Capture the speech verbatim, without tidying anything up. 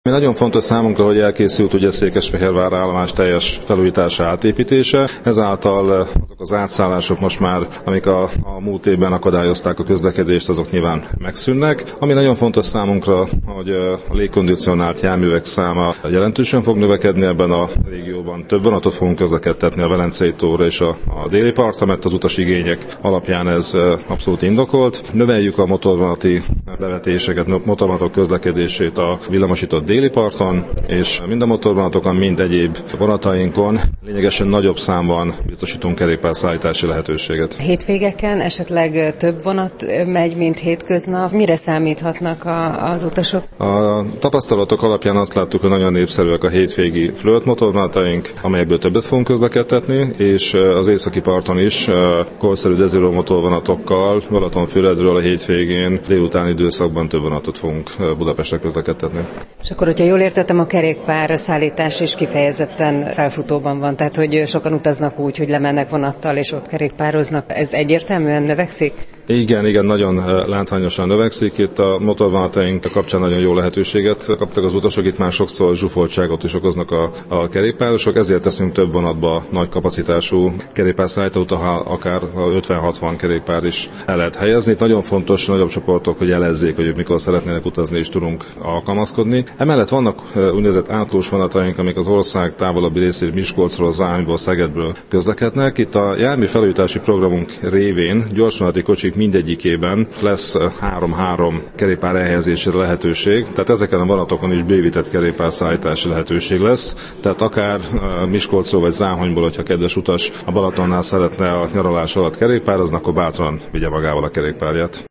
Mi nagyon fontos számunkra, hogy elkészült ugye Székesfehérvár állomás teljes felújítása, átépítése. Ezáltal azok az átszállások most már, amik a, a múlt évben akadályozták a közlekedést, azok nyilván megszűnnek. Ami nagyon fontos számunkra, hogy a légkondicionált járművek száma jelentősen fog növekedni ebben a régióban. Több vonatot fogunk közlekedtetni a Velencei tóra és a, a déli partra, mert az utasigények alapján ez abszolút indokolt. Növeljük a motorvonati bevetéseket, motorvonatok közlekedését a villamosított déli parton, és mind a motorvonatokon, mind egyéb vonatainkon lényegesen nagyobb számban biztosítunk kerékpárszállítási lehetőséget. Hétvégeken esetleg több vonat megy, mint hétköznap. Mire számíthatnak a, az utasok? A tapasztalatok alapján azt láttuk, hogy nagyon népszerűek a hétvégi flört motorvonataink, amelyekből többet fogunk közlekedtetni, és az északi parton is korszerű deziló motorvonatokkal Balatonfüredről a hétvégén délutáni időszakban több vonatot fogunk Budapestre közlekedtetni. És akkor, hogyha jól értettem, a kerékpár szállítás is kifejezetten felfutóban van, tehát hogy sokan utaznak úgy, hogy lemennek vonattal és ott kerékpároznak. Ez egyértelműen növekszik? Igen, igen, nagyon látványosan növekszik. Itt a motorvonataink kapcsán nagyon jó lehetőséget kaptak az utasok, itt már sokszor zsúfoltságot is okoznak a, a kerékpárosok, ezért teszünk több vonatba nagy kapacitású kerékpárszállítót, akár ötven-hatvan kerékpár is el lehet helyezni. Itt nagyon fontos nagyobb csoportok, hogy jelezzék, hogy ők mikor szeretnének utazni, és tudunk alkalmazkodni. Emellett vannak úgynevezett átlós vonataink, amik az ország távolabbi részéről Miskolcról, Záhonyból, Szegedből közlekednek. Itt a jármű felújítási programunk révén gyorsvonati kocsik mindegyikében lesz három-három kerékpár elhelyezésére lehetőség, tehát ezeken a vonatokon is bővített kerékpárszállítási lehetőség lesz, tehát akár Miskolcról vagy Záhonyból, hogyha kedves utas a Balatonnál szeretne a nyaralás alatt kerékpározni, akkor bátran vigye magával a kerékpárját.